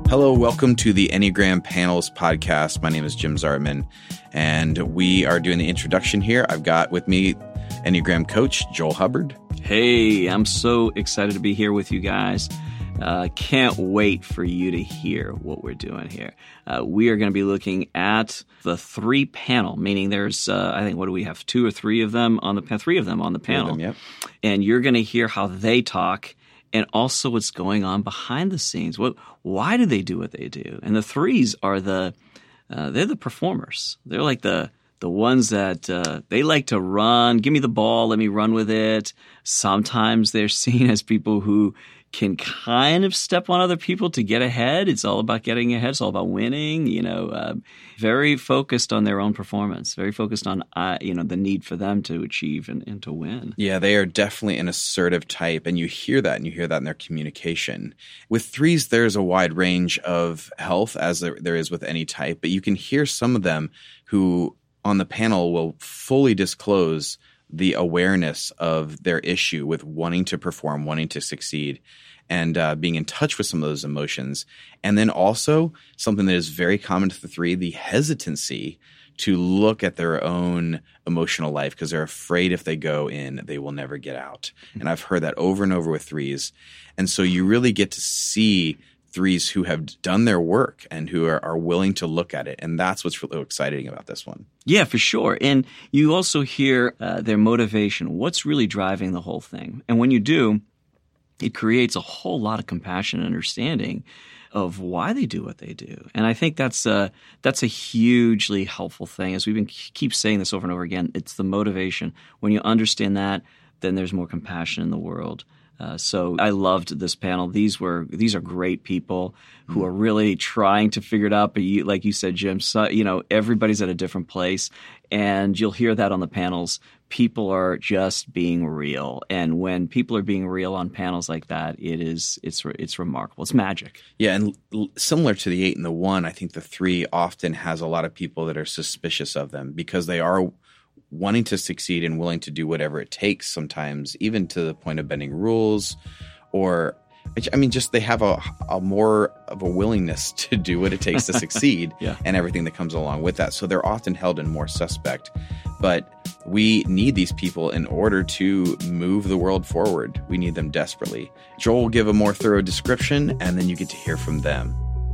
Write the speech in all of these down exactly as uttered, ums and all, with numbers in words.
Hello, welcome to the Enneagram Panels podcast. My name is Jim Zartman, and we are doing the introduction here. I've got with me Enneagram coach Joel Hubbard. Hey, I'm so excited to be here with you guys. Uh, can't wait for you to hear what we're doing here. Uh, we are going to be looking at the three panel, meaning there's, uh, I think, what do we have? Two or three of them on the panel? Three of them on the panel. Them, yep. And you're going to hear how they talk and also what's going on behind the scenes. What, why do they do what they do? And the threes are the, uh, they're the performers. They're like the the ones that uh, they like to run. Give me the ball, let me run with it. Sometimes they're seen as people who can kind of step on other people to get ahead. It's all about getting ahead. It's all about winning. You know, uh, very focused on their own performance. Very focused on uh, you know the need for them to achieve and, and to win. Yeah, they are definitely an assertive type, and you hear that, and you hear that in their communication. With threes, there's a wide range of health, as there, there is with any type, but you can hear some of them who on the panel will fully disclose the awareness of their issue with wanting to perform, wanting to succeed, and uh, being in touch with some of those emotions. And then also something that is very common to the three, the hesitancy to look at their own emotional life because they're afraid if they go in, they will never get out. Mm-hmm. And I've heard that over and over with threes. And so you really get to see threes who have done their work and who are, are willing to look at it. And that's what's really exciting about this one. Yeah, for sure. And you also hear uh, their motivation. What's really driving the whole thing? And when you do, it creates a whole lot of compassion and understanding of why they do what they do. And I think that's a, that's a hugely helpful thing. As we've been keep saying this over and over again, it's the motivation. When you understand that, then there's more compassion in the world. Uh, so I loved this panel. These were these are great people who are really trying to figure it out. But you, like you said, Jim, so, you know, everybody's at a different place, and you'll hear that on the panels. People are just being real, and when people are being real on panels like that, it is it's it's remarkable. It's magic. Yeah, and l- similar to the eight and the one, I think the three often has a lot of people that are suspicious of them because they are wanting to succeed and willing to do whatever it takes sometimes, even to the point of bending rules or, I mean, just they have a, a more of a willingness to do what it takes to succeed yeah. and everything that comes along with that. So they're often held in more suspect. But we need these people in order to move the world forward. We need them desperately. Joel will give a more thorough description, and then you get to hear from them.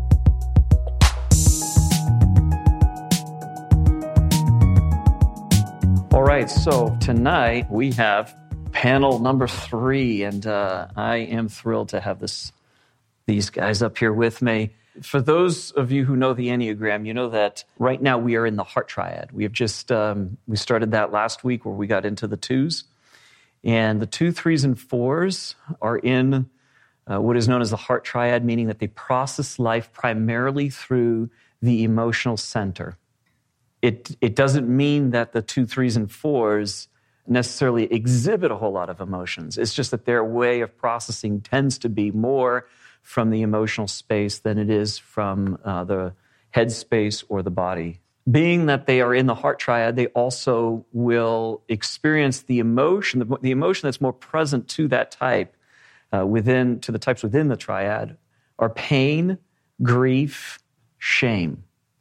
All right, so tonight we have panel number three, and uh, I am thrilled to have this these guys up here with me. For those of you who know the Enneagram, you know that right now we are in the heart triad. We have just um, we started that last week where we got into the twos, and the two, threes, and fours are in uh, what is known as the heart triad, meaning that they process life primarily through the emotional center. It it doesn't mean that the two, threes, and fours necessarily exhibit a whole lot of emotions. It's just that their way of processing tends to be more from the emotional space than it is from uh, the head space or the body. Being that they are in the heart triad, they also will experience the emotion, the, the emotion that's more present to that type, uh, within to the types within the triad, are pain, grief, shame.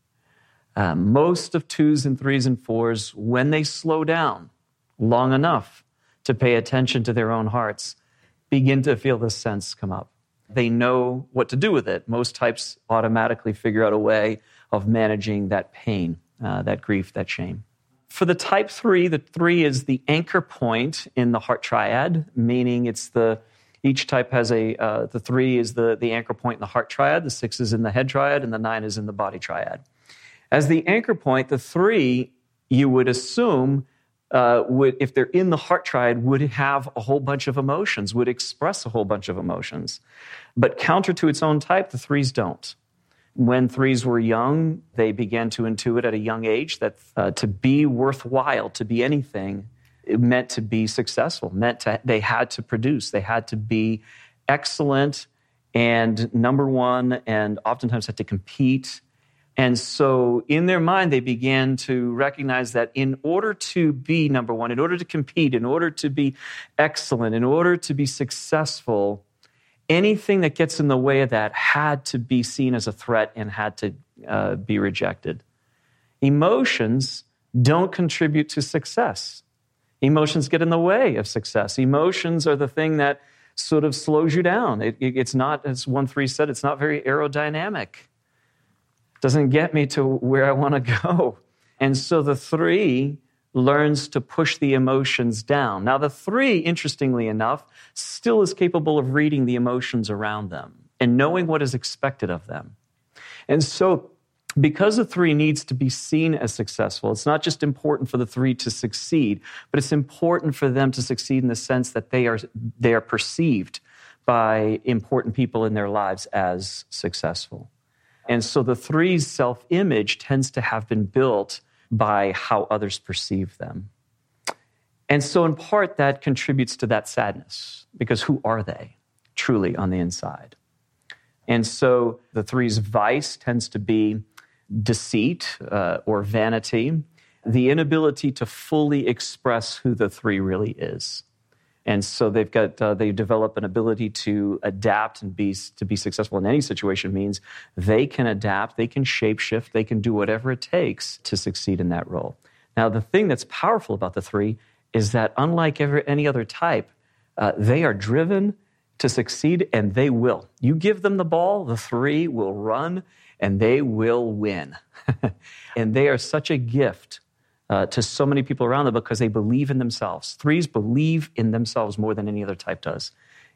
Uh, most of twos and threes and fours, when they slow down long enough to pay attention to their own hearts, begin to feel this sense come up. They know what to do with it. Most types automatically figure out a way of managing that pain, uh, that grief, that shame. For the type three, the three is the anchor point in the heart triad, meaning it's the each type has a, uh, the three is the, the anchor point in the heart triad, the six is in the head triad, and the nine is in the body triad. As the anchor point, the three, you would assume, uh, would if they're in the heart triad, would have a whole bunch of emotions, would express a whole bunch of emotions. But counter to its own type, the threes don't. When threes were young, they began to intuit at a young age that uh, to be worthwhile, to be anything, it meant to be successful, meant to, they had to produce, they had to be excellent and number one, and oftentimes had to compete. And so in their mind, they began to recognize that in order to be number one, in order to compete, in order to be excellent, in order to be successful, anything that gets in the way of that had to be seen as a threat and had to uh, be rejected. Emotions don't contribute to success. Emotions get in the way of success. Emotions are the thing that sort of slows you down. It, it, it's not, as one three said, it's not very aerodynamic. It doesn't get me to where I want to go. And so the three learns to push the emotions down. Now, the three, interestingly enough, still is capable of reading the emotions around them and knowing what is expected of them. And so because the three needs to be seen as successful, it's not just important for the three to succeed, but it's important for them to succeed in the sense that they are they are perceived by important people in their lives as successful. And so the three's self-image tends to have been built by how others perceive them. And so in part that contributes to that sadness, because who are they truly on the inside? And so the three's vice tends to be deceit uh, or vanity, the inability to fully express who the three really is. And so they've got uh, they develop an ability to adapt and be to be successful in any situation means they can adapt, they can shapeshift, they can do whatever it takes to succeed in that role. Now, the thing that's powerful about the three is that unlike every, any other type, uh, they are driven to succeed, and they will. You give them the ball, the three will run, and they will win. And they are such a gift uh, to so many people around them because they believe in themselves. Threes believe in themselves more than any other type does.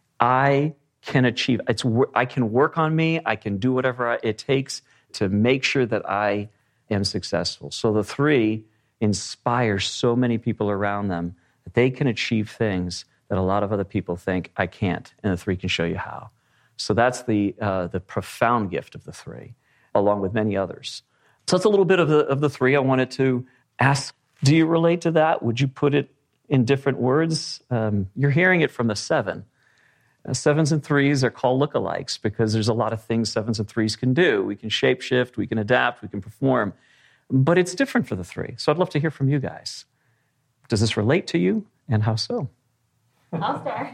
I can achieve, it's, I can work on me, I can do whatever it takes to make sure that I am successful. So the three inspire so many people around them that they can achieve things that a lot of other people think, I can't, and the three can show you how. So that's the uh, the profound gift of the three, along with many others. So that's a little bit of the, of the three. I wanted to ask, do you relate to that? Would you put it in different words? Um, you're hearing it from the seven. Uh, sevens and threes are called lookalikes because there's a lot of things sevens and threes can do. We can shapeshift, we can adapt, we can perform. But it's different for the three. So I'd love to hear from you guys. Does this relate to you, and how so? I'll start.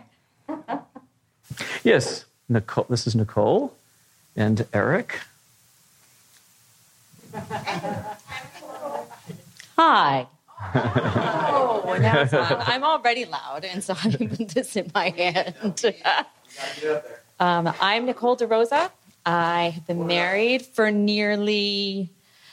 Yes, Nicole. This is Nicole and Eric. Hi. Oh, now it's loud. I'm already loud, and so I put this in my hand. um, I'm Nicole DeRosa. I have been married for nearly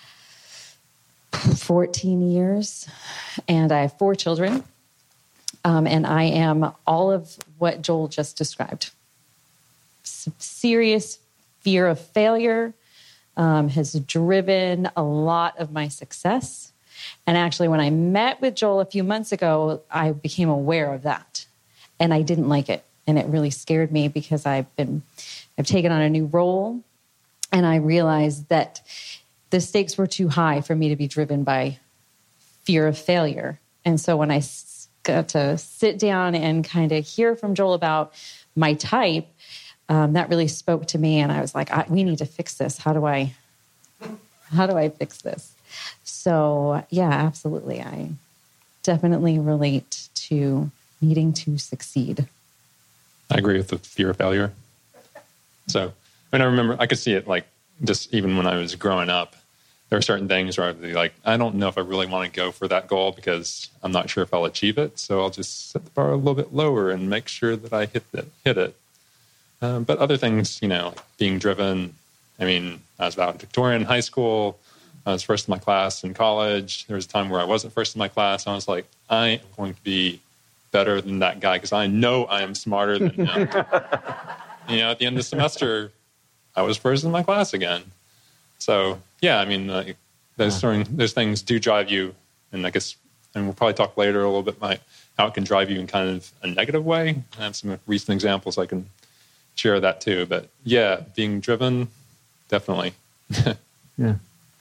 fourteen years, and I have four children. Um, and I am all of what Joel just described. Some serious fear of failure um, has driven a lot of my success. And actually, when I met with Joel a few months ago, I became aware of that. And I didn't like it. And it really scared me because I've been, I've taken on a new role. And I realized that the stakes were too high for me to be driven by fear of failure. And so when I got to sit down and kind of hear from Joel about my type, um, that really spoke to me. And I was like, I, we need to fix this. How do I, how do I fix this? So yeah, absolutely. I definitely relate to needing to succeed. I agree with the fear of failure. So, I mean, I remember, I could see it like just even when I was growing up, there are certain things where I'd be like, I don't know if I really want to go for that goal because I'm not sure if I'll achieve it. So I'll just set the bar a little bit lower and make sure that I hit it. Hit it. Um, but other things, you know, like being driven. I mean, I was valedictorian in high school. I was first in my class in college. There was a time where I wasn't first in my class. I was like, I am going to be better than that guy because I know I am smarter than him. You know, at the end of the semester, I was first in my class again. So, yeah, I mean, uh, those, certain, those things do drive you, and I guess, and we'll probably talk later a little bit about how it can drive you in kind of a negative way. I have some recent examples I can share that too. But, yeah, being driven, definitely. Yeah.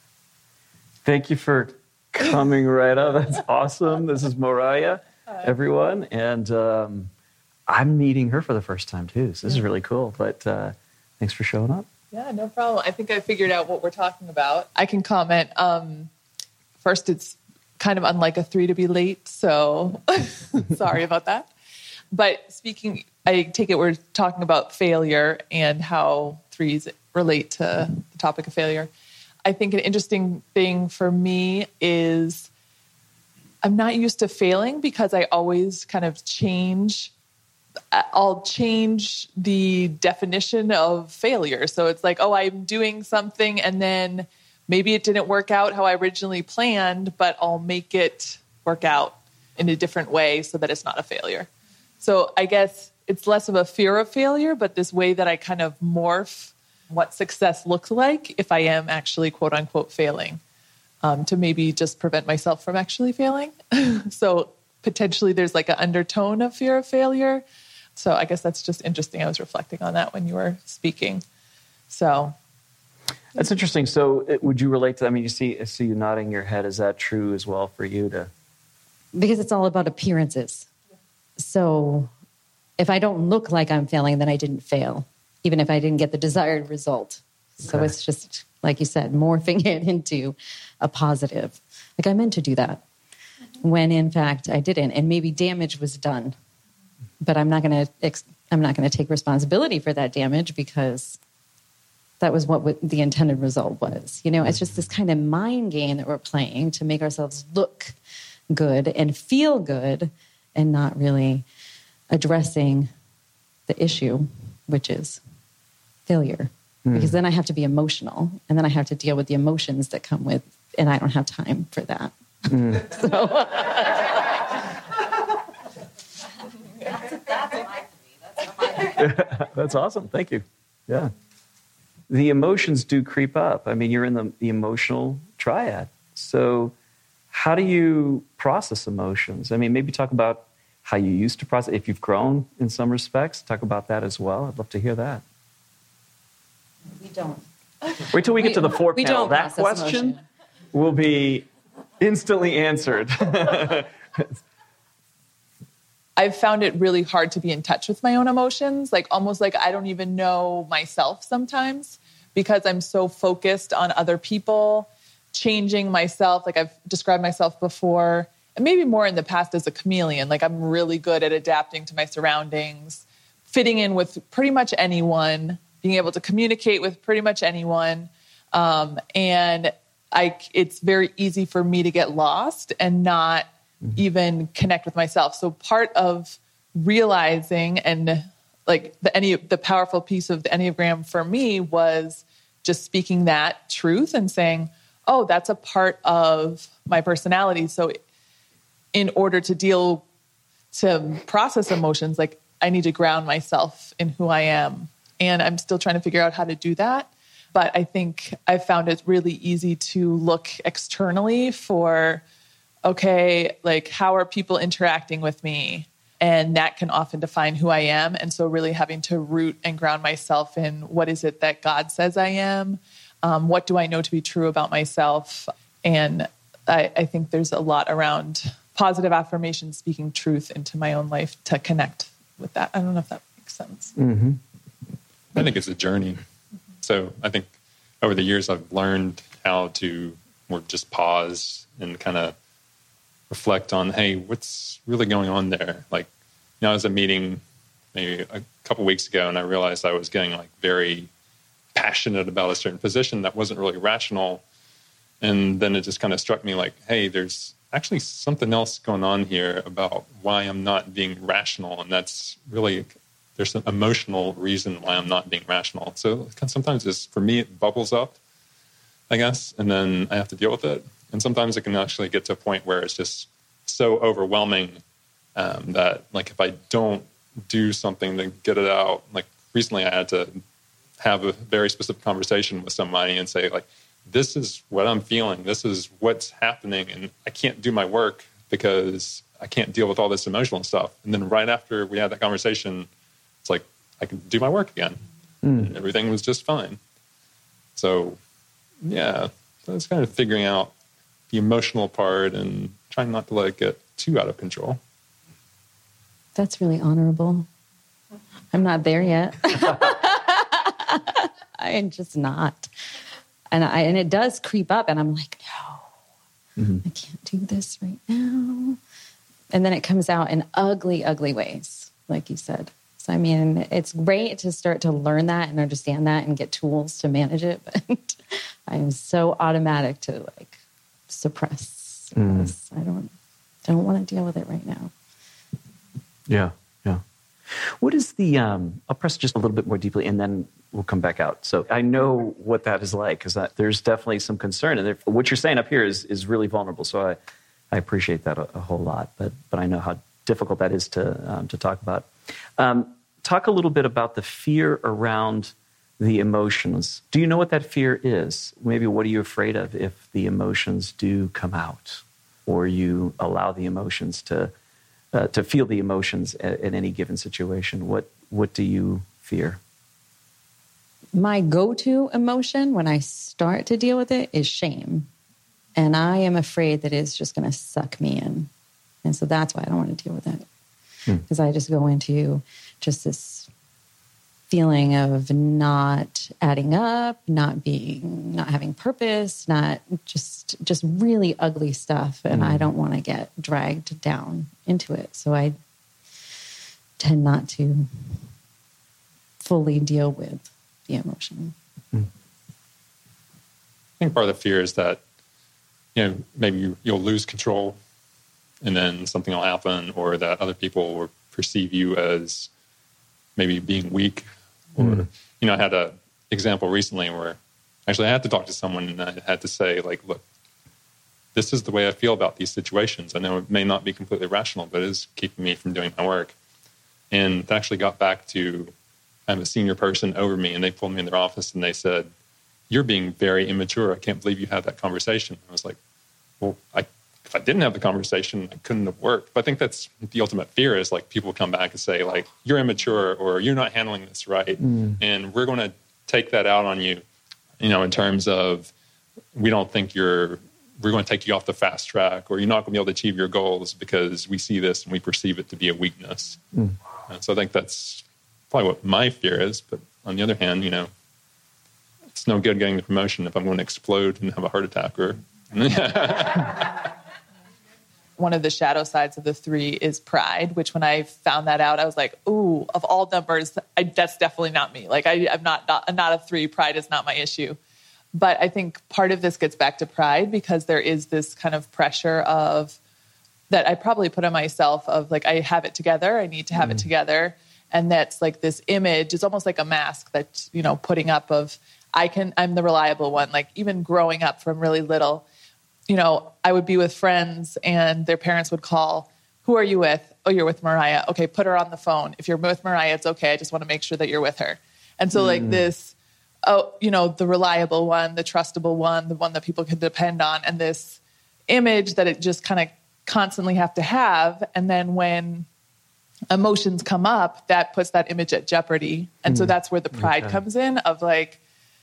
Thank you for coming right up. That's awesome. This is Mariah, everyone. And um, I'm meeting her for the first time, too. So this is really cool. But uh, thanks for showing up. Yeah, no problem. I think I figured out what we're talking about. I can comment. Um, first, it's kind of unlike a three to be late, so sorry about that. But speaking I take it we're talking about failure and how threes relate to the topic of failure. I think an interesting thing for me is I'm not used to failing because I always kind of change. I'll change the definition of failure. So it's like, oh, I'm doing something and then maybe it didn't work out how I originally planned, but I'll make it work out in a different way so that it's not a failure. So I guess it's less of a fear of failure, but this way that I kind of morph what success looks like if I am actually quote unquote failing, um, to maybe just prevent myself from actually failing. So potentially there's like an undertone of fear of failure. So I guess that's just interesting. I was reflecting on that when you were speaking. So that's interesting. So it, would you relate to that? I mean, you see, I see you nodding your head. Is that true as well for you to? Because it's all about appearances. So if I don't look like I'm failing, then I didn't fail, even if I didn't get the desired result. So okay. It's just, like you said, morphing it into a positive. Like I meant to do that when in fact I didn't. And maybe damage was done, but I'm not going to, I'm not going to take responsibility for that damage because that was what the intended result was. You know, it's just this kind of mind game that we're playing to make ourselves look good and feel good and not really addressing the issue, which is failure. Mm. Because then I have to be emotional and then I have to deal with the emotions that come with, and I don't have time for that. Mm. so. That's awesome. Thank you. Yeah. The emotions do creep up. I mean, you're in the, the emotional triad. So how do you process emotions? I mean, maybe talk about how you used to process. If you've grown in some respects, talk about that as well. I'd love to hear that. We don't. Wait till we, we get to the fourth we panel. Don't that question emotion. will be instantly answered. I've found it really hard to be in touch with my own emotions, like almost like I don't even know myself sometimes because I'm so focused on other people, changing myself. Like I've described myself before, and maybe more in the past as a chameleon. Like I'm really good at adapting to my surroundings, fitting in with pretty much anyone, being able to communicate with pretty much anyone. Um, and I, it's very easy for me to get lost and not even connect with myself. So part of realizing and like the any the powerful piece of the Enneagram for me was just speaking that truth and saying, oh, that's a part of my personality. So in order to deal, to process emotions, like I need to ground myself in who I am. And I'm still trying to figure out how to do that. But I think I've found it really easy to look externally for, okay, like how are people interacting with me? And that can often define who I am. And so really having to root and ground myself in what is it that God says I am? Um, what do I know to be true about myself? And I, I think there's a lot around positive affirmation, speaking truth into my own life to connect with that. I don't know if that makes sense. Mm-hmm. I think it's a journey. So I think over the years, I've learned how to more just pause and kind of reflect on, hey, what's really going on there? Like, you know, I was at a meeting maybe a couple weeks ago, and I realized I was getting like very passionate about a certain position that wasn't really rational. And then it just kind of struck me like, hey, there's actually something else going on here about why I'm not being rational. And that's really, there's an emotional reason why I'm not being rational. So sometimes it's, for me, it bubbles up, I guess, and then I have to deal with it. And sometimes it can actually get to a point where it's just so overwhelming um, that, like, if I don't do something to get it out, like recently I had to have a very specific conversation with somebody and say, like, this is what I'm feeling. This is what's happening. And I can't do my work because I can't deal with all this emotional stuff. And then right after we had that conversation, it's like, I can do my work again. Mm. And everything was just fine. So, yeah, so it's kind of figuring out the emotional part and trying not to let it get too out of control. That's really honorable. I'm not there yet. I am just not. And I, and it does creep up, and I'm like, no, mm-hmm. I can't do this right now. And then it comes out in ugly, ugly ways, like you said. So, I mean, it's great to start to learn that and understand that and get tools to manage it. But I'm so automatic to like suppress Mm. this. I don't, don't want to deal with it right now. Yeah, yeah. What is the, um, I'll press just a little bit more deeply and then we'll come back out. So I know what that is like because there's definitely some concern. And there, what you're saying up here is is really vulnerable. So I, I appreciate that a, a whole lot. But but I know how difficult that is to um, to talk about. Um, talk a little bit about the fear around the emotions. Do you know what that fear is? Maybe what are you afraid of if the emotions do come out or you allow the emotions to uh, to feel the emotions at, at any given situation? What what do you fear? My go-to emotion when I start to deal with it is shame. And I am afraid that it's just going to suck me in. And so that's why I don't want to deal with it. Because hmm. I just go into just this feeling of not adding up, not being, not having purpose, not just, just really ugly stuff. And hmm. I don't want to get dragged down into it. So I tend not to fully deal with the emotion. Hmm. I think part of the fear is that, you know, maybe you, you'll lose control and then something will happen, or that other people will perceive you as maybe being weak. Or, mm. you know, I had an example recently where actually I had to talk to someone and I had to say, like, look, this is the way I feel about these situations. I know it may not be completely rational, but it is keeping me from doing my work. And it actually got back to, I'm a senior person over me, and they pulled me in their office and they said, you're being very immature. I can't believe you had that conversation. I was like, well, I, if I didn't have the conversation, I couldn't have worked. But I think that's the ultimate fear is like people come back and say like, you're immature or you're not handling this right. Mm. And we're going to take that out on you, you know, in terms of we don't think you're, we're going to take you off the fast track or you're not going to be able to achieve your goals because we see this and we perceive it to be a weakness. Mm. And so I think that's probably what my fear is. But on the other hand, you know, it's no good getting the promotion if I'm going to explode and have a heart attack or... One of the shadow sides of the three is pride, which when I found that out, I was like, ooh, of all numbers, I, that's definitely not me. Like I, I'm not, not, not a three. Pride is not my issue. But I think part of this gets back to pride because there is this kind of pressure of that I probably put on myself of like, I have it together. I need to have mm. it together. And that's like this image. It's almost like a mask that, you know, putting up of, I can, I'm the reliable one. Like even growing up from really little, you know, I would be with friends and their parents would call, who are you with? Oh, you're with Mariah. Okay, put her on the phone. If you're with Mariah, it's okay. I just want to make sure that you're with her. And so mm. like this, oh, you know, the reliable one, the trustable one, the one that people can depend on. And this image that it just kind of constantly have to have. And then when emotions come up, that puts that image at jeopardy. And mm. so that's where the pride okay. comes in of like,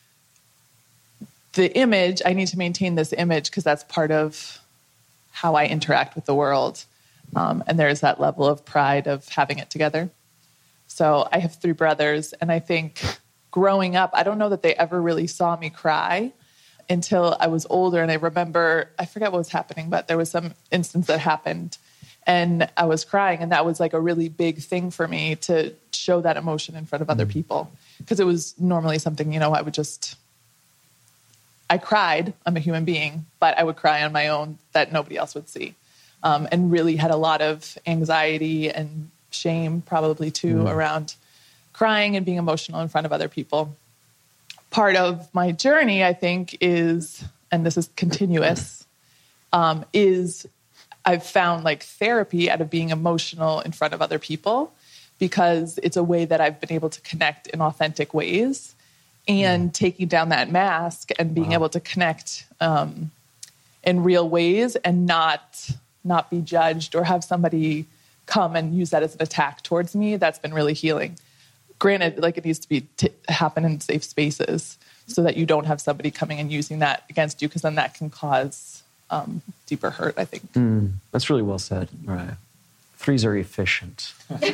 the image, I need to maintain this image because that's part of how I interact with the world. Um, and there's that level of pride of having it together. So I have three brothers, and I think growing up, I don't know that they ever really saw me cry until I was older. And I remember, I forget what was happening, but there was some instance that happened and I was crying. And that was like a really big thing for me to show that emotion in front of other people. Because it was normally something, you know, I would just... I cried, I'm a human being, but I would cry on my own that nobody else would see. Um, and really had a lot of anxiety and shame probably too mm. around crying and being emotional in front of other people. Part of my journey, I think, is, and this is continuous, um, is I've found like therapy out of being emotional in front of other people because it's a way that I've been able to connect in authentic ways. And taking down that mask and being wow. able to connect um, in real ways and not not be judged or have somebody come and use that as an attack towards me, that's been really healing. Granted, like it needs to be t- happen in safe spaces so that you don't have somebody coming and using that against you because then that can cause um, deeper hurt, I think. Mm, that's really well said. Right. Threes are efficient.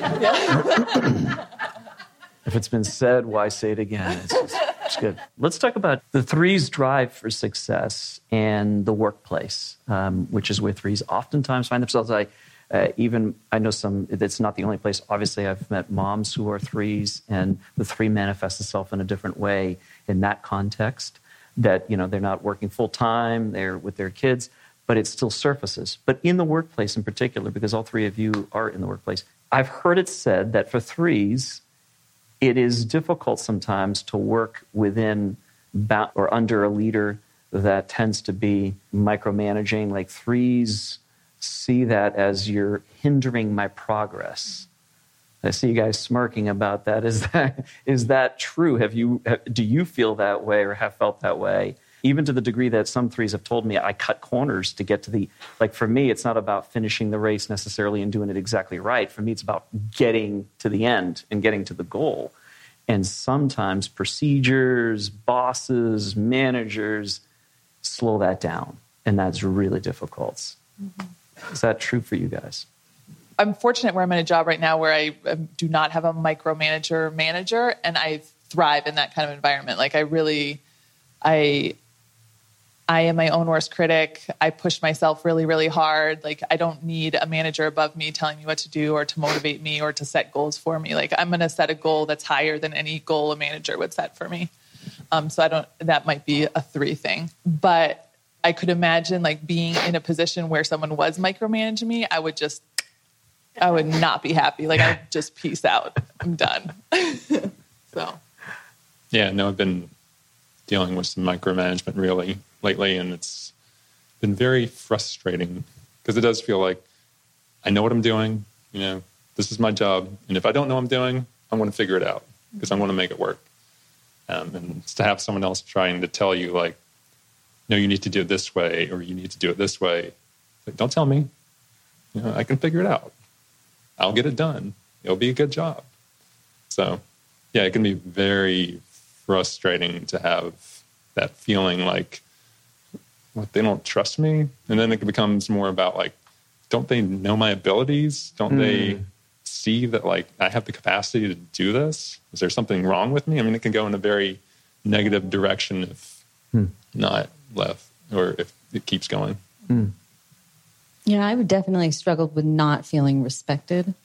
If it's been said, why say it again? It's, just, it's good. Let's talk about the threes' drive for success and the workplace, um, which is where threes oftentimes find themselves. I, Uh, even I know some, it's not the only place. Obviously, I've met moms who are threes, and the three manifests itself in a different way in that context, that, you know, they're not working full time, they're with their kids, but it still surfaces. But in the workplace in particular, because all three of you are in the workplace, I've heard it said that for threes, it is difficult sometimes to work within ba- or under a leader that tends to be micromanaging. Like threes see that as you're hindering my progress. I see you guys smirking about that. Is that is that true? Have you do you feel that way or have felt that way? Even to the degree that some threes have told me I cut corners to get to the, like for me, it's not about finishing the race necessarily and doing it exactly right. For me, it's about getting to the end and getting to the goal. And sometimes procedures, bosses, managers slow that down. And that's really difficult. Mm-hmm. Is that true for you guys? I'm fortunate where I'm in a job right now where I do not have a micromanager manager, and I thrive in that kind of environment. Like I really, I, I am my own worst critic. I push myself really, really hard. Like I don't need a manager above me telling me what to do or to motivate me or to set goals for me. Like I'm going to set a goal that's higher than any goal a manager would set for me. Um, so I don't, that might be a three thing, but I could imagine like being in a position where someone was micromanaging me. I would just, I would not be happy. Like I'd just peace out. I'm done. So. Yeah, no, I've been dealing with some micromanagement really lately, and it's been very frustrating because it does feel like I know what I'm doing. You know, this is my job, and if I don't know what I'm doing, I'm going to figure it out because I'm going to make it work. Um, and it's to have someone else trying to tell you, like, no, you need to do it this way, or you need to do it this way. Like, don't tell me. You know, I can figure it out. I'll get it done. It'll be a good job. So, yeah, it can be very frustrating to have that feeling like, what, they don't trust me? And then it becomes more about like, don't they know my abilities? Don't mm. they see that like I have the capacity to do this? Is there something wrong with me? I mean, it can go in a very negative direction if mm. not left, or if it keeps going. Mm. Yeah, I would definitely struggle with not feeling respected,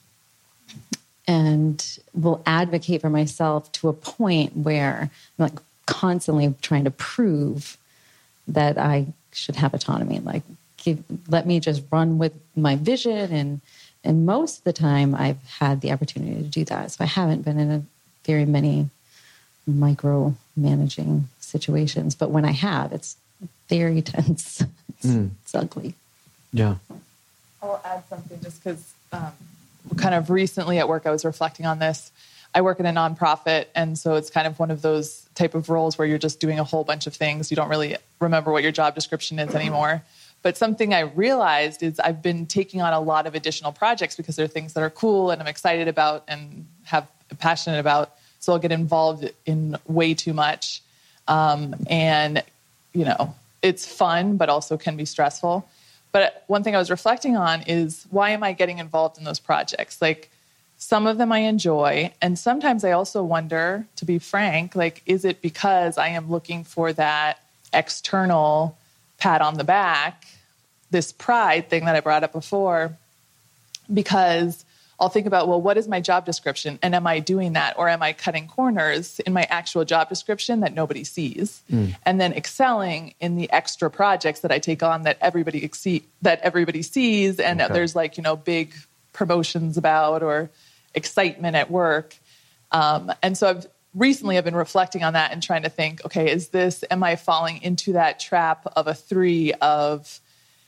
and will advocate for myself to a point where I'm like constantly trying to prove that I should have autonomy. Like, give, let me just run with my vision. And and most of the time, I've had the opportunity to do that. So I haven't been in a very many micromanaging situations. But when I have, it's very tense. It's, mm. it's ugly. Yeah. I'll add something just because um, kind of recently at work, I was reflecting on this. I work in a nonprofit, and so it's kind of one of those type of roles where you're just doing a whole bunch of things. You don't really remember what your job description is anymore. But something I realized is I've been taking on a lot of additional projects because they're things that are cool and I'm excited about and have passionate about. So I'll get involved in way too much. Um, and, you know, it's fun, but also can be stressful. But one thing I was reflecting on is, why am I getting involved in those projects? Like, some of them I enjoy, and sometimes I also wonder, to be frank, like, is it because I am looking for that external pat on the back, this pride thing that I brought up before? Because I'll think about, well, what is my job description? And am I doing that? Or am I cutting corners in my actual job description that nobody sees? Mm. And then excelling in the extra projects that I take on that everybody exceed, that everybody sees, and okay. there's like, you know, big promotions about, or excitement at work. Um, and so I've recently I've been reflecting on that and trying to think, okay, is this, am I falling into that trap of a three of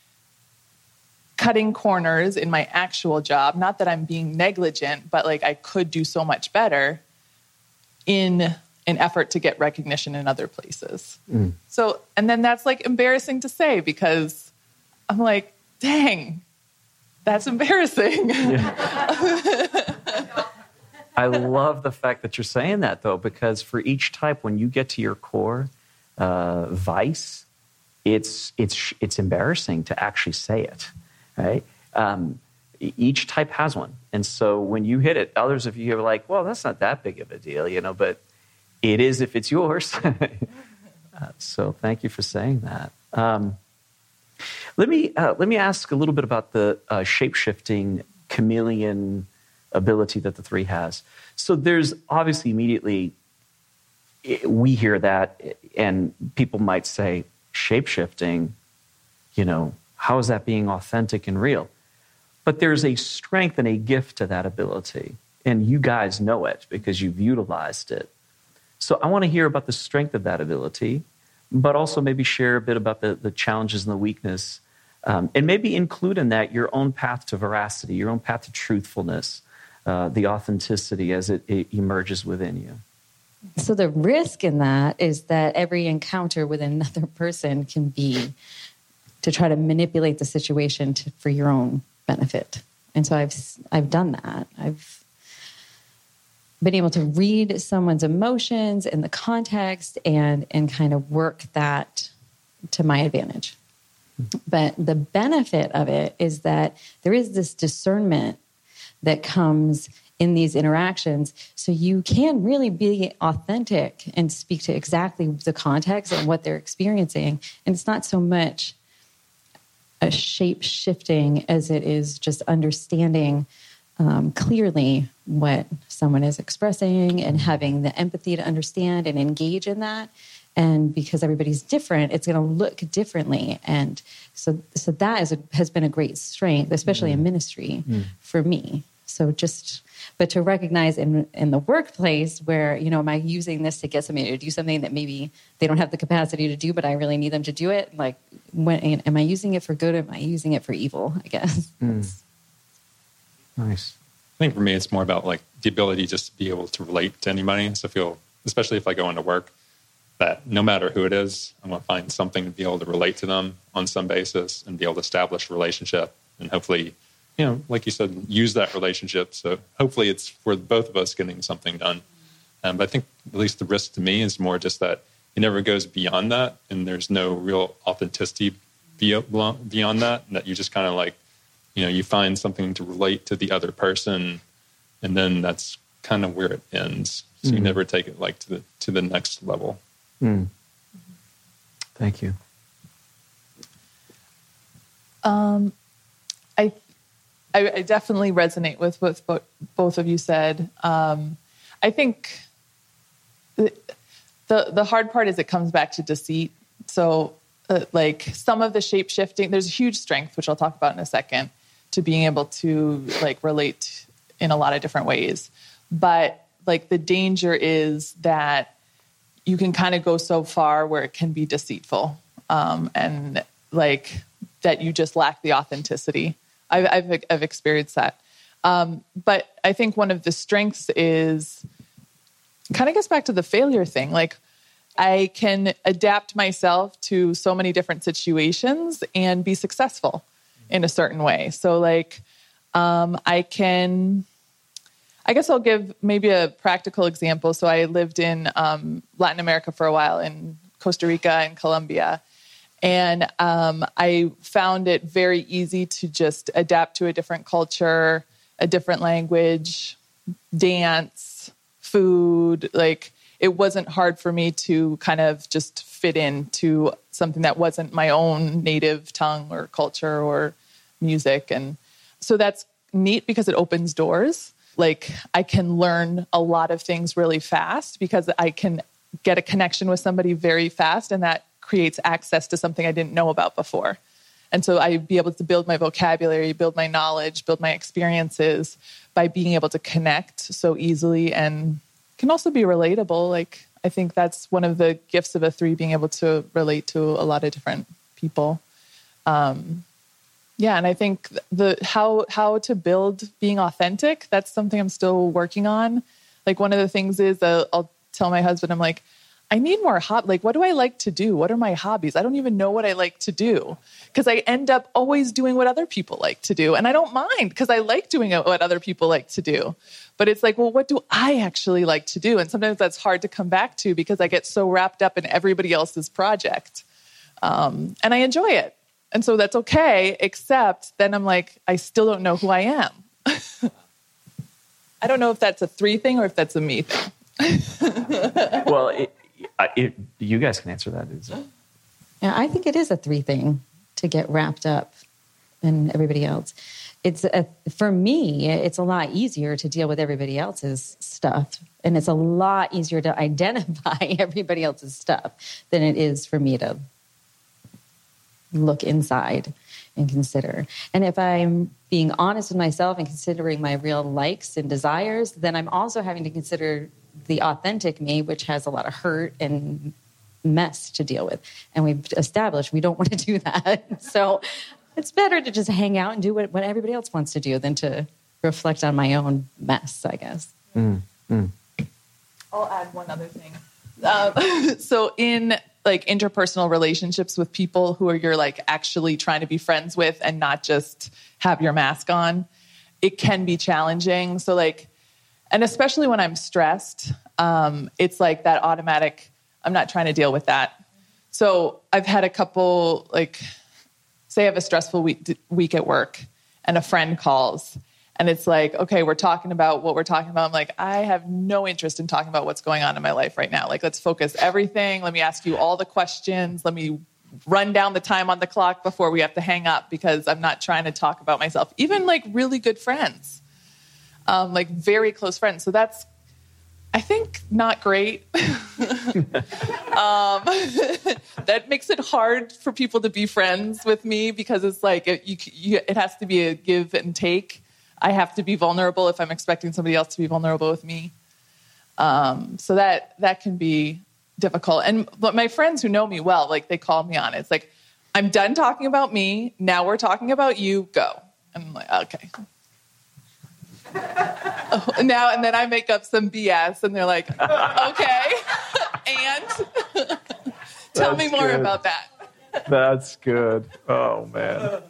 cutting corners in my actual job? Not that I'm being negligent, but like I could do so much better in an effort to get recognition in other places. Mm. So, and then that's like embarrassing to say, because I'm like, dang, that's embarrassing. Yeah. I love the fact that you're saying that, though, because for each type, when you get to your core uh, vice, it's it's it's embarrassing to actually say it, right? Um, each type has one, and so when you hit it, others of you are like, "Well, that's not that big of a deal," you know, but it is if it's yours. uh, so, thank you for saying that. Um, Let me uh, let me ask a little bit about the uh, shape-shifting chameleon ability that the three has. So there's obviously immediately, we hear that and people might say, shape-shifting, you know, how is that being authentic and real? But there's a strength and a gift to that ability. And you guys know it because you've utilized it. So I want to hear about the strength of that ability, but also maybe share a bit about the, the challenges and the weakness. Um, and maybe include in that your own path to veracity, your own path to truthfulness, uh, the authenticity as it, it emerges within you. So the risk in that is that every encounter with another person can be to try to manipulate the situation to, for your own benefit. And so I've I've done that. I've been able to read someone's emotions and the context and and kind of work that to my advantage. But the benefit of it is that there is this discernment that comes in these interactions. So you can really be authentic and speak to exactly the context and what they're experiencing. And it's not so much a shape shifting as it is just understanding um, clearly what someone is expressing and having the empathy to understand and engage in that. And because everybody's different, it's going to look differently. And so so that is a, has been a great strength, especially mm. in ministry mm. for me. So just, but to recognize in in the workplace where, you know, am I using this to get somebody to do something that maybe they don't have the capacity to do, but I really need them to do it? Like, when, am I using it for good or am I using it for evil, I guess? Mm. Nice. I think for me, it's more about like the ability just to be able to relate to anybody. So I feel, especially if I go into work, that no matter who it is, I'm going to find something to be able to relate to them on some basis and be able to establish a relationship and hopefully, you know, like you said, use that relationship. So hopefully it's for both of us getting something done. Um, but I think at least the risk to me is more just that it never goes beyond that and there's no real authenticity beyond that, and that you just kind of like, you know, you find something to relate to the other person and then that's kind of where it ends. So mm-hmm. you never take it like to the to the next level. Mm. Thank you. Um, I, I I definitely resonate with what both of you said. Um, I think the, the the hard part is it comes back to deceit. So, uh, like some of the shape shifting, there's a huge strength, which I'll talk about in a second, to being able to like relate in a lot of different ways. But like the danger is that you can kind of go so far where it can be deceitful, um, and like that you just lack the authenticity. I've, I've, I've experienced that. Um, but I think one of the strengths is kind of gets back to the failure thing. Like I can adapt myself to so many different situations and be successful in a certain way. So like um, I can... I guess I'll give maybe a practical example. So I lived in um, Latin America for a while, in Costa Rica and Colombia. And um, I found it very easy to just adapt to a different culture, a different language, dance, food. Like it wasn't hard for me to kind of just fit into something that wasn't my own native tongue or culture or music. And so that's neat because it opens doors. Like I can learn a lot of things really fast because I can get a connection with somebody very fast, and that creates access to something I didn't know about before. And so I'd be able to build my vocabulary, build my knowledge, build my experiences by being able to connect so easily, and can also be relatable. Like I think that's one of the gifts of a three, being able to relate to a lot of different people. Um, Yeah, and I think the how how to build being authentic, that's something I'm still working on. Like one of the things is uh, I'll tell my husband, I'm like, I need more hobby. Like, what do I like to do? What are my hobbies? I don't even know what I like to do because I end up always doing what other people like to do. And I don't mind because I like doing what other people like to do. But it's like, well, what do I actually like to do? And sometimes that's hard to come back to because I get so wrapped up in everybody else's project. Um, and I enjoy it. And so that's okay, except then I'm like, I still don't know who I am. I don't know if that's a three thing or if that's a me thing. Well, it, it, you guys can answer that. Yeah, I think it is a three thing. to get wrapped up in everybody else. It's a, for me, it's a lot easier to deal with everybody else's stuff. And it's a lot easier to identify everybody else's stuff than it is for me to look inside and consider. And if I'm being honest with myself and considering my real likes and desires, then I'm also having to consider the authentic me, which has a lot of hurt and mess to deal with. And we've established we don't want to do that. So it's better to just hang out and do what, what everybody else wants to do than to reflect on my own mess, I guess. Mm, mm. I'll add one other thing. Um, so in like interpersonal relationships with people who are you're like actually trying to be friends with and not just have your mask on, it can be challenging. So like, and especially when I'm stressed, um, it's like that automatic, I'm not trying to deal with that. So I've had a couple, like, say I have a stressful week, week at work and a friend calls and it's like, okay, we're talking about what we're talking about. I'm like, I have no interest in talking about what's going on in my life right now. Like, let's focus everything. Let me ask you all the questions. Let me run down the time on the clock before we have to hang up because I'm not trying to talk about myself. Even like really good friends, um, like very close friends. So that's, I think, not great. um, that makes it hard for people to be friends with me because it's like it, you, you, it has to be a give and take. I have to be vulnerable if I'm expecting somebody else to be vulnerable with me. Um, so that that can be difficult. And but my friends who know me well, like they call me on it. It's like, I'm done talking about me. Now we're talking about you. Go. And I'm like, okay. Now and then I make up some B S and they're like, okay, and tell That's me more good. about that. That's good. Oh, man.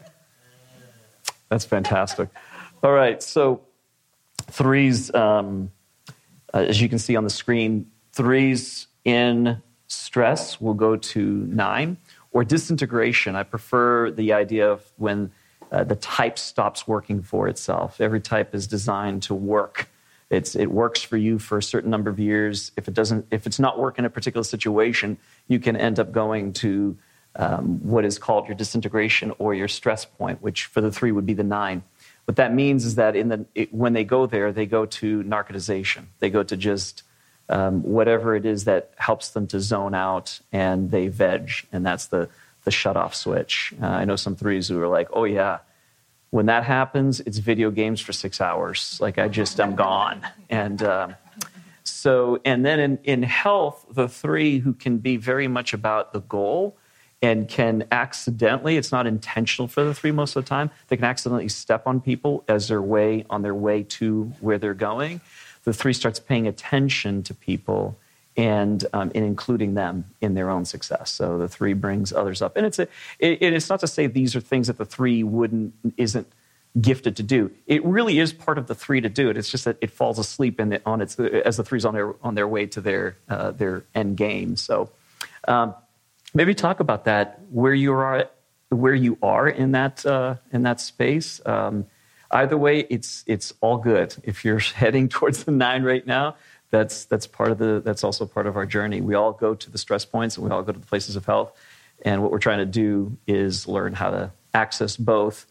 That's fantastic. All right, so threes, um, uh, as you can see on the screen, threes in stress will go to nine, or disintegration. I prefer the idea of when Uh, the type stops working for itself. Every type is designed to work. It's, it works for you for a certain number of years. If it doesn't, if it's not working in a particular situation, you can end up going to um, what is called your disintegration or your stress point, which for the three would be the nine. What that means is that in the it, when they go there, they go to narcotization. They go to just um, whatever it is that helps them to zone out, and they veg, and that's the the shut-off switch. Uh, I know some threes who are like, oh, yeah, when that happens, it's video games for six hours. Like, I just am gone. And um, so, and then in, in health, the three who can be very much about the goal and can accidentally, it's not intentional for the three most of the time, they can accidentally step on people as their way, on their way to where they're going. The three starts paying attention to people and um, in including them in their own success. So the three brings others up. And it's a, it, it's not to say these are things that the three wouldn't, isn't gifted to do. It really is part of the three to do it. It's just that it falls asleep in it on its, as the three's on their, on their way to their, uh, their end game. So um, maybe talk about that, where you are, where you are in that, uh, in that space. Um, either way, it's, it's all good. If you're heading towards the nine right now, That's that's part of the that's also part of our journey. We all go to the stress points and we all go to the places of health. And what we're trying to do is learn how to access both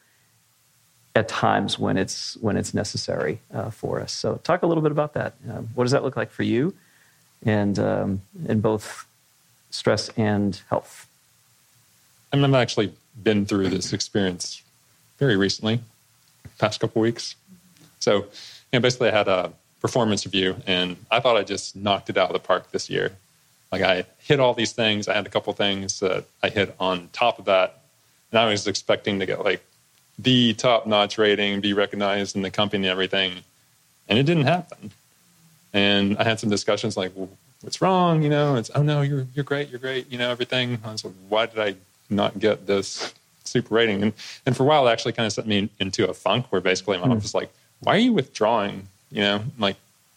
at times when it's when it's necessary uh, for us. So talk a little bit about that. Um, what does that look like for you, and um, in both stress and health? I mean, I've actually been through this experience very recently, past couple weeks. So, you know, basically, I had a performance review, and I thought I just knocked it out of the park this year. Like, I hit all these things. I had a couple things that I hit on top of that, and I was expecting to get like the top-notch rating, be recognized in the company and everything, and it didn't happen. And I had some discussions like, well, what's wrong? You know, it's, oh no, you're you're great, you're great, you know, everything. I was like, why did I not get this super rating? And and for a while, it actually kind of set me into a funk where basically my mom was like, why are you withdrawing? You know, like,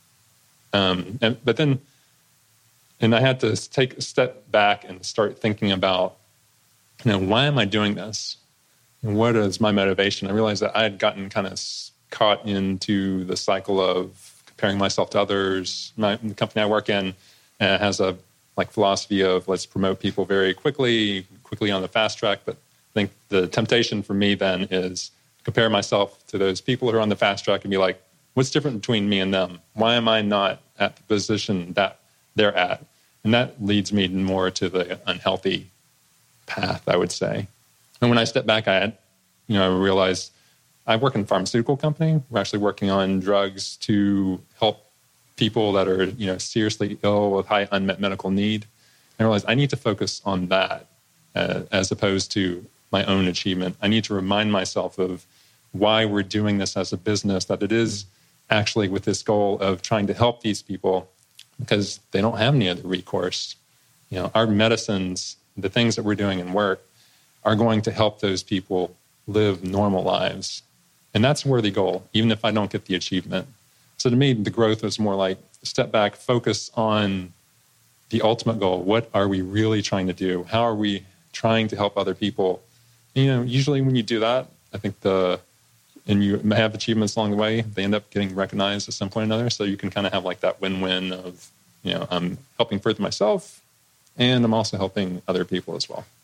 um, and, but then, and I had to take a step back and start thinking about, you know, why am I doing this? And what is my motivation? I realized that I had gotten kind of caught into the cycle of comparing myself to others. My, the company I work in uh, has a like philosophy of let's promote people very quickly, quickly on the fast track, but think the temptation for me then is compare myself to those people who are on the fast track and be like, what's different between me and them? Why am I not at the position that they're at? And that leads me more to the unhealthy path, I would say. And when I step back, I had, you know, I realized I work in a pharmaceutical company. We're actually working on drugs to help people that are, you know, seriously ill with high unmet medical need. I realized I need to focus on that uh, as opposed to my own achievement. I need to remind myself of why we're doing this as a business, that it is actually with this goal of trying to help these people because they don't have any other recourse. You know, our medicines, the things that we're doing in work are going to help those people live normal lives. And that's a worthy goal, even if I don't get the achievement. So to me, the growth was more like step back, focus on the ultimate goal. What are we really trying to do? How are we trying to help other people? You know, usually when you do that, I think the, and you have achievements along the way, they end up getting recognized at some point or another. So you can kind of have like that win-win of, you know, I'm helping further myself and I'm also helping other people as well.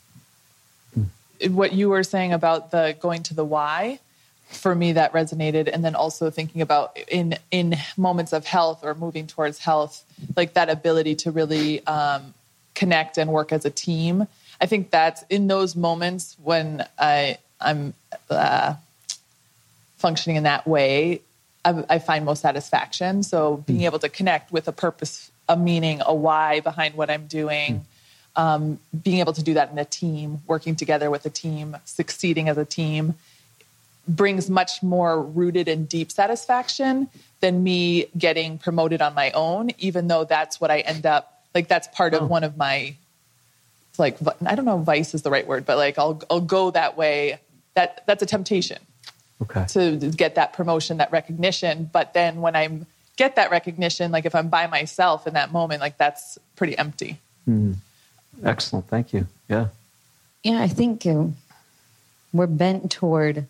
What you were saying about the going to the why, for me, that resonated. And then also thinking about in, in moments of health or moving towards health, like that ability to really um, connect and work as a team. I think that's in those moments when I, I'm uh, functioning in that way, I, I find most satisfaction. So being able to connect with a purpose, a meaning, a why behind what I'm doing, um, being able to do that in a team, working together with a team, succeeding as a team, brings much more rooted and deep satisfaction than me getting promoted on my own, even though that's what I end up, like that's part of oh. one of my, like, I don't know if vice is the right word, but like I'll I'll go that way. That that's a temptation. Okay. To get that promotion, that recognition. But then when I get that recognition, like if I'm by myself in that moment, like that's pretty empty. Mm. Excellent. Thank you. Yeah. Yeah, I think um, we're bent toward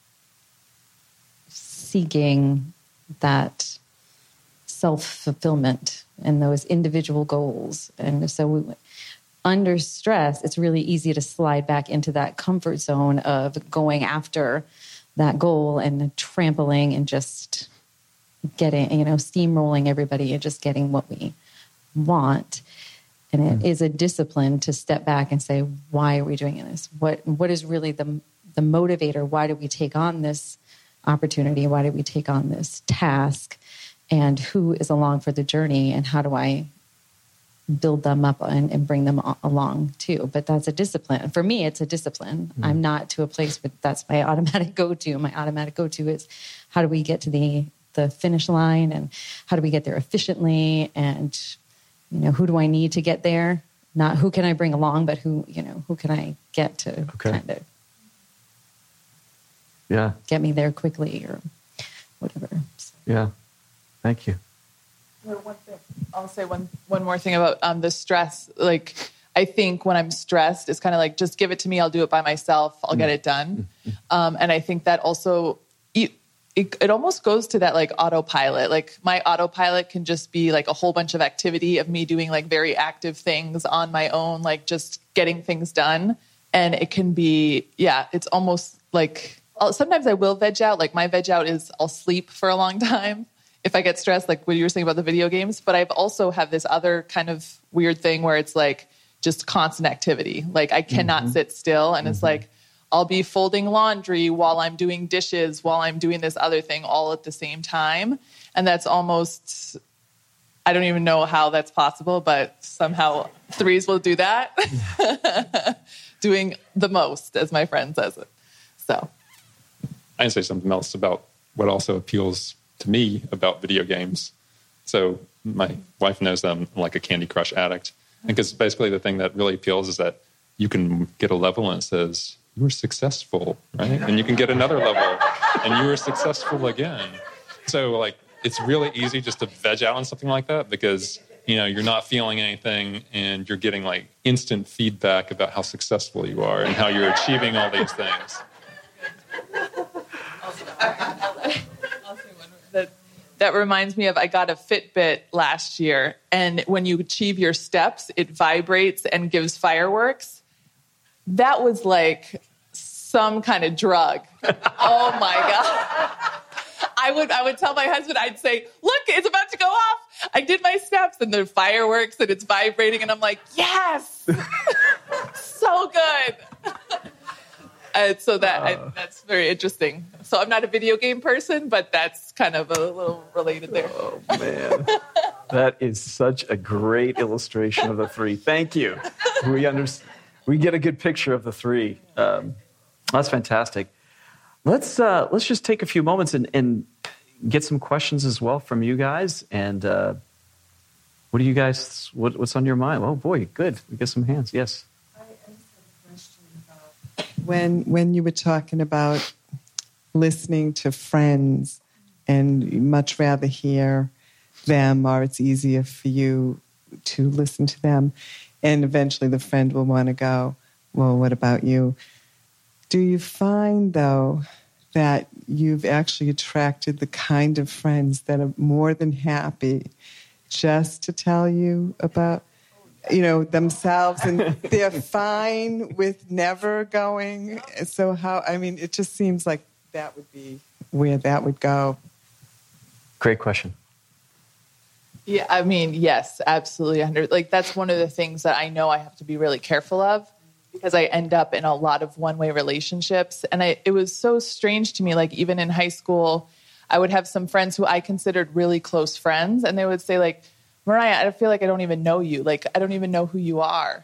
seeking that self-fulfillment and those individual goals. And so we, under stress, it's really easy to slide back into that comfort zone of going after that goal and trampling and just getting, you know, steamrolling everybody and just getting what we want. And it mm. is a discipline to step back and say, why are we doing this? What What is really the the motivator? Why did we take on this opportunity? Why did we take on this task? And who is along for the journey? And how do I build them up and, and bring them along too? But that's a discipline. For me, it's a discipline. Mm. I'm not to a place where that's my automatic go-to. My automatic go-to is how do we get to the the finish line and how do we get there efficiently? And, you know, who do I need to get there? Not who can I bring along, but who, you know, who can I get to okay. kind of yeah. get me there quickly or whatever. So. Yeah. Thank you. One thing. I'll say one one more thing about um, the stress. Like, I think when I'm stressed, it's kind of like, just give it to me. I'll do it by myself. I'll mm. get it done. Mm. Um, and I think that also, it, it, it almost goes to that like autopilot. Like my autopilot can just be like a whole bunch of activity of me doing like very active things on my own, like just getting things done. And it can be, yeah, it's almost like, I'll, sometimes I will veg out. Like my veg out is I'll sleep for a long time if I get stressed, like what you were saying about the video games. But I've also have this other kind of weird thing where it's like just constant activity. Like I cannot mm-hmm. sit still. And mm-hmm. it's like, I'll be folding laundry while I'm doing dishes, while I'm doing this other thing all at the same time. And that's almost, I don't even know how that's possible, but somehow threes will do that. Doing the most, as my friend says it. So I can say something else about what also appeals to me about video games. So my wife knows that I'm like a Candy Crush addict. Because basically the thing that really appeals is that you can get a level and it says, you were successful, right? And you can get another level and you were successful again. So like, it's really easy just to veg out on something like that because, you know, you're not feeling anything and you're getting like instant feedback about how successful you are and how you're achieving all these things. That, that reminds me of, I got a Fitbit last year, and when you achieve your steps, it vibrates and gives fireworks. that was like some kind of drug. Oh my God. I would I would tell my husband, I'd say, look, it's about to go off. I did my steps and the fireworks and it's vibrating. And I'm like, yes, so good. And so that uh, I, that's very interesting. So I'm not a video game person, but that's kind of a little related there. Oh, man. That is such a great illustration of the three. Thank you. We understand. We get a good picture of the three. Um, that's fantastic. Let's uh, let's just take a few moments and, and get some questions as well from you guys. And uh, what do you guys? What, what's on your mind? Oh boy, good. We get some hands. Yes. I just have a question about when when you were talking about listening to friends, and you much rather hear them, or it's easier for you to listen to them, and eventually the friend will want to go, well, what about you? Do you find, though, that you've actually attracted the kind of friends that are more than happy just to tell you about, you know, themselves, and they're fine with never going? So how, I mean, it just seems like that would be where that would go. Great question. Yeah, I mean, yes, absolutely. Like, that's one of the things that I know I have to be really careful of, because I end up in a lot of one-way relationships. And I, it was so strange to me, like, even in high school, I would have some friends who I considered really close friends, and they would say, like, Mariah, I feel like I don't even know you. Like, I don't even know who you are.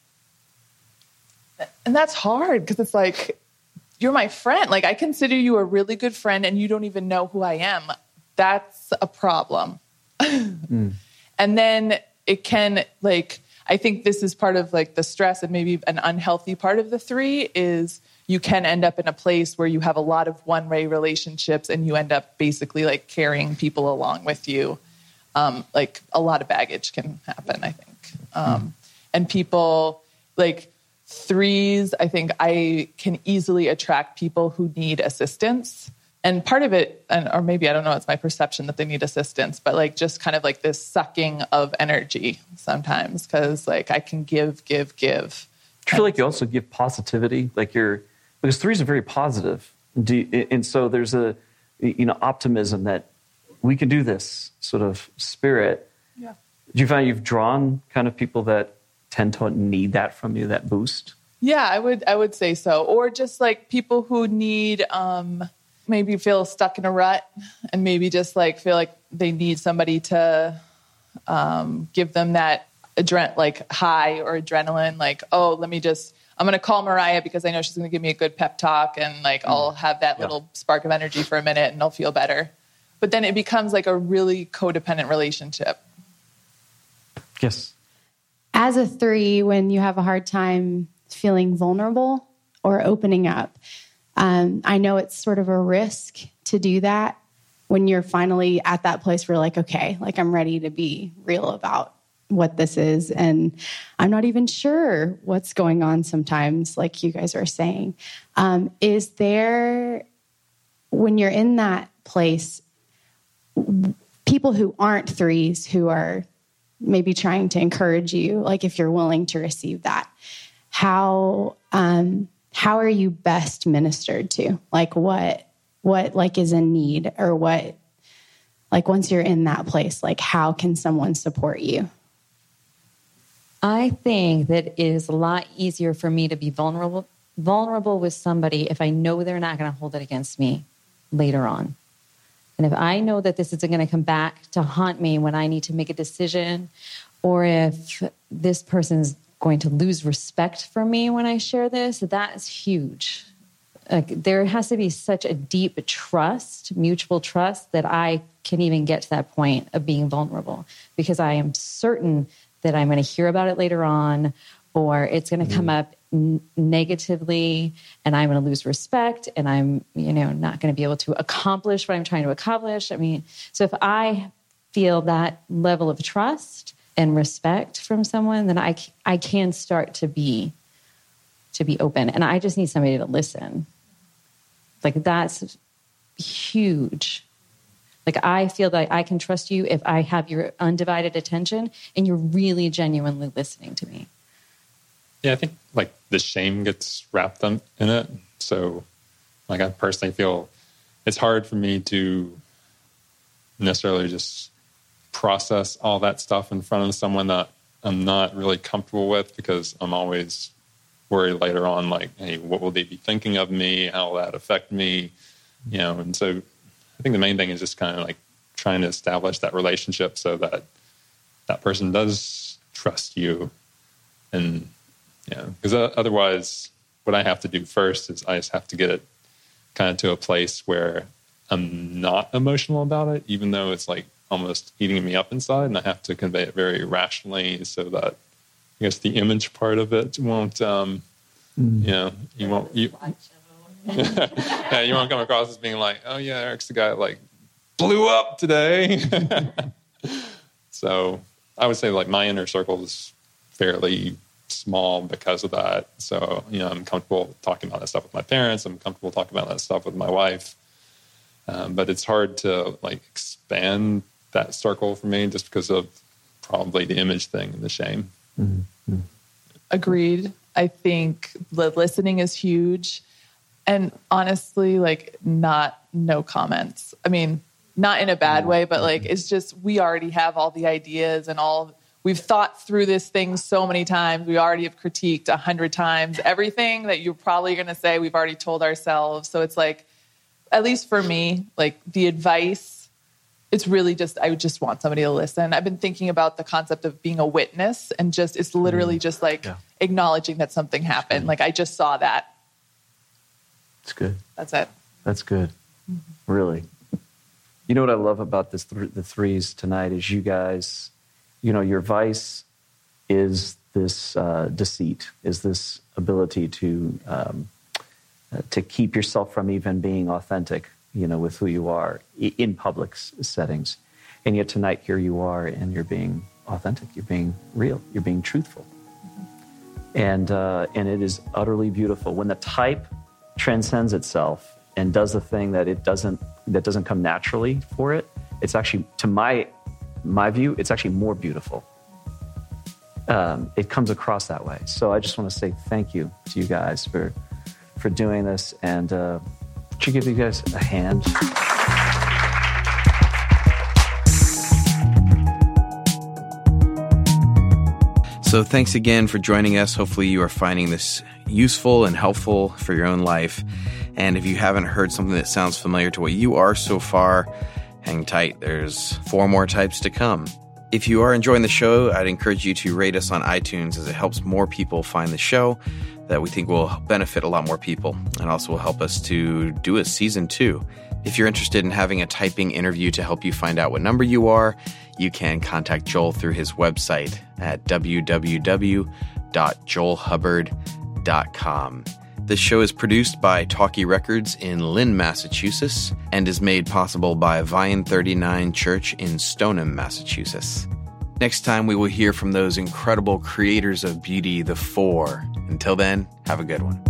And that's hard, because it's like, you're my friend. Like, I consider you a really good friend, and you don't even know who I am. That's a problem. mm. And then it can, like, I think this is part of like the stress, and maybe an unhealthy part of the three is you can end up in a place where you have a lot of one-way relationships, and you end up basically like carrying people along with you. Um, like a lot of baggage can happen, I think. Um, mm. And people like threes, I think I can easily attract people who need assistance. And part of it, and or maybe, I don't know, it's my perception that they need assistance, but like just kind of like this sucking of energy sometimes, because like I can give, give, give. I feel like you also give positivity, like you're, because threes are very positive. Do you, and so there's a, you know, optimism that we can do this sort of spirit. Yeah. Do you find you've drawn kind of people that tend to need that from you, that boost? Yeah, I would, I would say so. Or just like people who need, um, maybe feel stuck in a rut, and maybe just like feel like they need somebody to um, give them that adren- like high or adrenaline. Like, oh, let me just, I'm going to call Mariah because I know she's going to give me a good pep talk, and like mm. I'll have that yeah. little spark of energy for a minute and I'll feel better. But then it becomes like a really codependent relationship. Yes. As a three, when you have a hard time feeling vulnerable or opening up, Um, I know it's sort of a risk to do that when you're finally at that place where you're like, okay, like I'm ready to be real about what this is. And I'm not even sure what's going on sometimes, like you guys are saying. Um, is there, when you're in that place, people who aren't threes who are maybe trying to encourage you, like if you're willing to receive that, how... Um, How are you best ministered to? Like what, what like is in need, or what, like once you're in that place, like how can someone support you? I think that it is a lot easier for me to be vulnerable, vulnerable with somebody if I know they're not going to hold it against me later on. And if I know that this isn't going to come back to haunt me when I need to make a decision, or if this person's going to lose respect for me when I share this, that is huge. Like, there has to be such a deep trust, mutual trust, that I can even get to that point of being vulnerable, because I am certain that I'm going to hear about it later on, or it's going to come up n- negatively, and I'm going to lose respect, and I'm, you know, not going to be able to accomplish what I'm trying to accomplish. I mean, so if I feel that level of trust and respect from someone, then I, I can start to be, to be open. And I just need somebody to listen. Like, that's huge. Like, I feel that I can trust you if I have your undivided attention and you're really genuinely listening to me. Yeah, I think like the shame gets wrapped up in it. So like I personally feel it's hard for me to necessarily just process all that stuff in front of someone that I'm not really comfortable with, because I'm always worried later on, like, hey, what will they be thinking of me? How will that affect me? You know, and so I think the main thing is just kind of like trying to establish that relationship so that that person does trust you. And, you know, because otherwise what I have to do first is I just have to get it kind of to a place where I'm not emotional about it, even though it's like almost eating me up inside, and I have to convey it very rationally so that I guess the image part of it won't, um, mm. you know, you won't, you, yeah, you won't come across as being like, oh yeah, Eric's the guy that like blew up today. So I would say like my inner circle is fairly small because of that. So, you know, I'm comfortable talking about that stuff with my parents. I'm comfortable talking about that stuff with my wife. Um, but it's hard to like expand that circle for me just because of probably the image thing and the shame. Mm-hmm. Agreed. I think the listening is huge. And honestly, like not no comments. I mean, not in a bad way, but like it's just we already have all the ideas and all we've thought through this thing so many times. We already have critiqued a hundred times. Everything that you're probably going to say, we've already told ourselves. So it's like, at least for me, like the advice, it's really just, I would just want somebody to listen. I've been thinking about the concept of being a witness, and just, it's literally just like yeah. acknowledging that something happened. Like I just saw that. It's good. That's it. That's good. Mm-hmm. Really. You know what I love about this th- the threes tonight is you guys, you know, your vice is this uh, deceit, is this ability to um, uh, to keep yourself from even being authentic, you know, with who you are in public settings. And yet tonight here you are and you're being authentic, you're being real, you're being truthful. Mm-hmm. And uh, and it is utterly beautiful. When the type transcends itself and does the thing that it doesn't, that doesn't come naturally for it, it's actually, to my my view, it's actually more beautiful. Um, it comes across that way. So I just want to say thank you to you guys for for doing this, and uh, would you give you guys a hand? So thanks again for joining us. Hopefully you are finding this useful and helpful for your own life. And if you haven't heard something that sounds familiar to what you are so far, hang tight. There's four more types to come. If you are enjoying the show, I'd encourage you to rate us on iTunes, as it helps more people find the show that we think will benefit a lot more people, and also will help us to do a season two. If you're interested in having a typing interview to help you find out what number you are, you can contact Joel through his website at w w w dot joel hubbard dot com. This show is produced by Talkie Records in Lynn, Massachusetts, and is made possible by Vine thirty-nine Church in Stoneham, Massachusetts. Next time, we will hear from those incredible creators of beauty, the Four. Until then, have a good one.